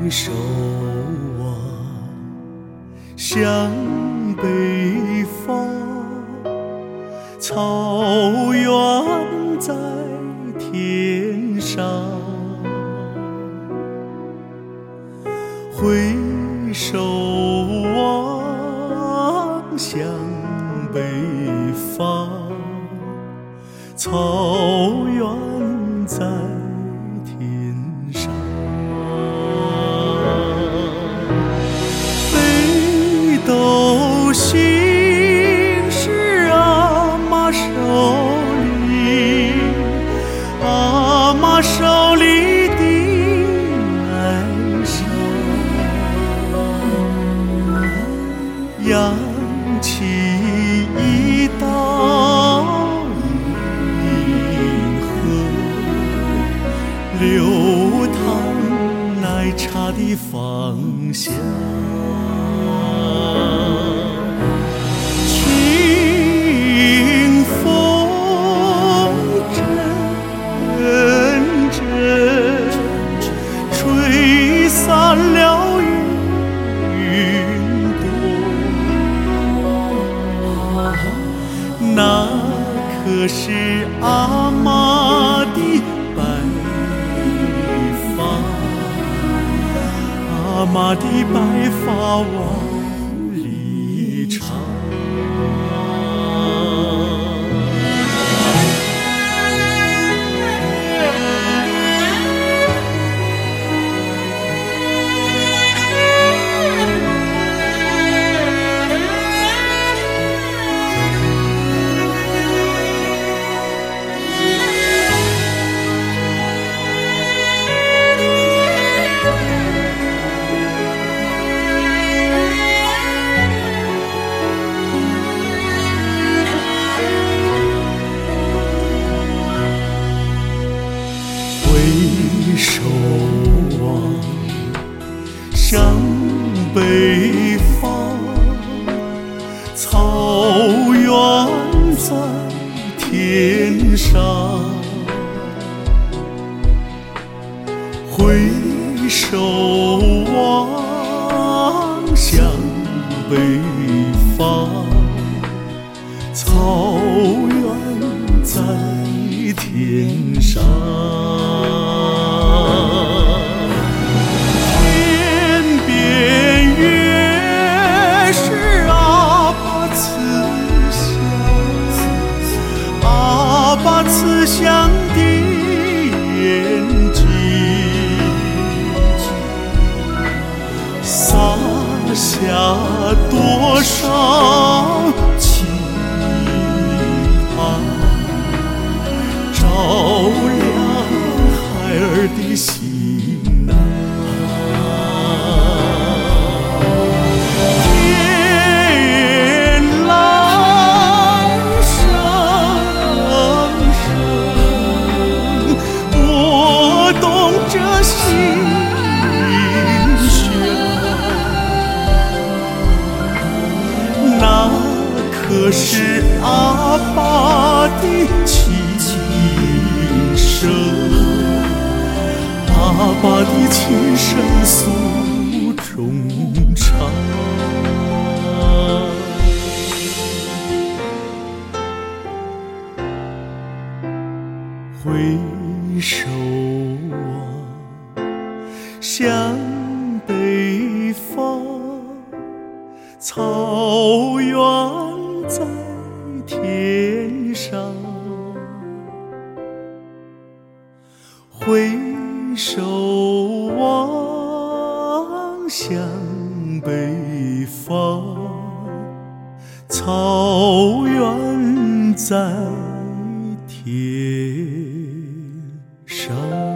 手望向北方，草原在天上。回首望向北方，草原在天上。北斗星是阿妈手里，阿妈手里的哀伤，扬起一道银河，流淌奶茶的芳香。清风阵阵吹散了云朵，那可是阿妈的白发，阿妈的白发往里长。回首望向北方，草原在天上。回首望向北方，草原在天上。慈祥的眼睛，洒下多少期盼，照亮孩儿的心啊。可是阿爸的琴声，阿爸的琴声诉衷肠。回首望向北方，草原在天上。回首望向北方，草原在天上。